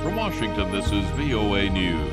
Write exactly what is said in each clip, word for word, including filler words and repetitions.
From Washington, this is V O A News.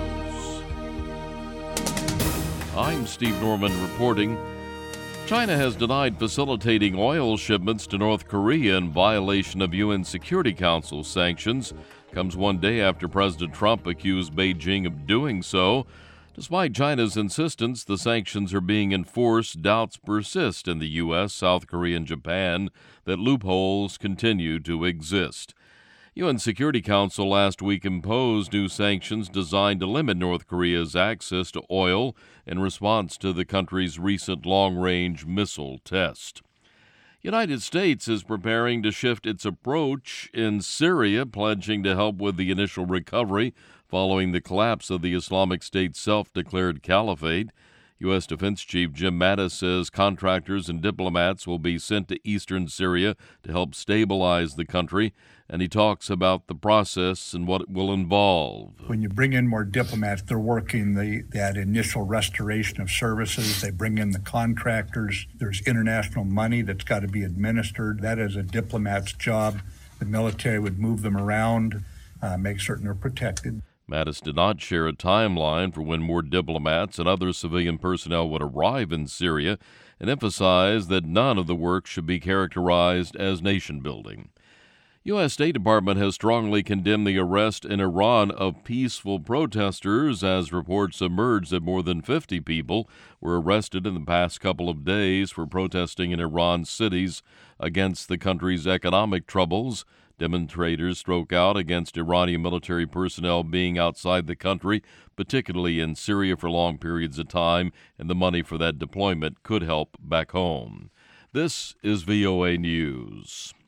I'm Steve Norman reporting. China has denied facilitating oil shipments to North Korea in violation of U N Security Council sanctions. Comes one day after President Trump accused Beijing of doing so. Despite China's insistence the sanctions are being enforced, doubts persist in the U S, South Korea, and Japan that loopholes continue to exist. U N Security Council last week imposed new sanctions designed to limit North Korea's access to oil in response to the country's recent long-range missile test. United States is preparing to shift its approach in Syria, pledging to help with the initial recovery following the collapse of the Islamic State self-declared caliphate. U S. Defense Chief Jim Mattis says contractors and diplomats will be sent to eastern Syria to help stabilize the country, and he talks about the process and what it will involve. When you bring in more diplomats, they're working the, that initial restoration of services. They bring in the contractors. There's international money that's got to be administered. That is a diplomat's job. The military would move them around, uh, make certain they're protected. Mattis did not share a timeline for when more diplomats and other civilian personnel would arrive in Syria, and emphasized that none of the work should be characterized as nation-building. U S. State Department has strongly condemned the arrest in Iran of peaceful protesters as reports emerged that more than fifty people were arrested in the past couple of days for protesting in Iran's cities against the country's economic troubles. Demonstrators spoke out against Iranian military personnel being outside the country, particularly in Syria for long periods of time, and the money for that deployment could help back home. This is V O A News.